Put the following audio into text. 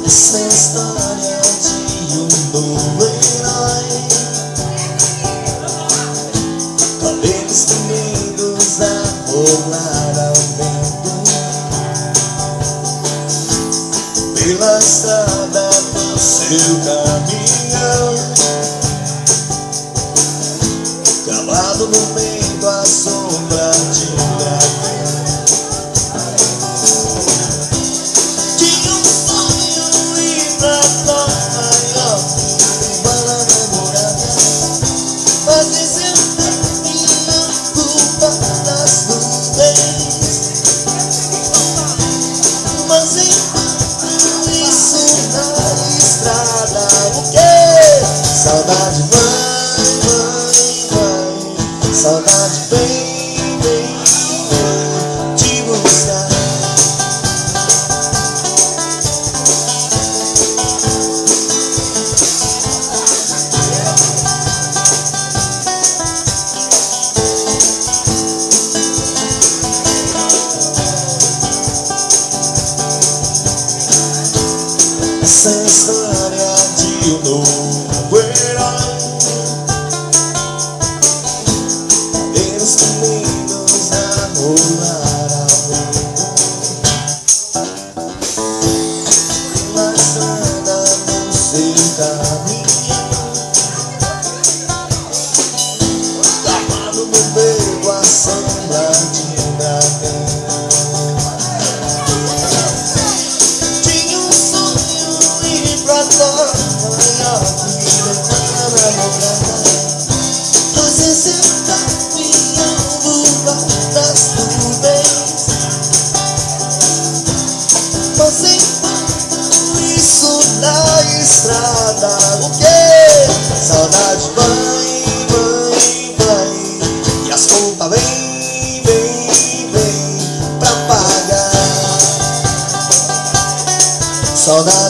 Essa é a história de um novo herói. Cabelos tremendos a rolar ao vento pela estrada do seu caminhão. Cavado no meio da sombra de um dragão. Tinha um sonho ir pra Nova York, levar a namorada, fazer seu caminhão por das nuvens. Mas enquanto isso na estrada, o quê? Saudade vai, saudade vem, vem te buscar. Essa é a história de um novo herói. Cabelos tremendos a rolar ao vento pela estrada do seu caminhão. Cavado no meio a sombra de um dragão. Tinha um sonho ir pra Nova York, levar a namorada, fazer seu caminhão voar das nuvens. Mas enquanto isso na estrada, o quê? Saudade vai, e as contas vem pra pagar. Saudade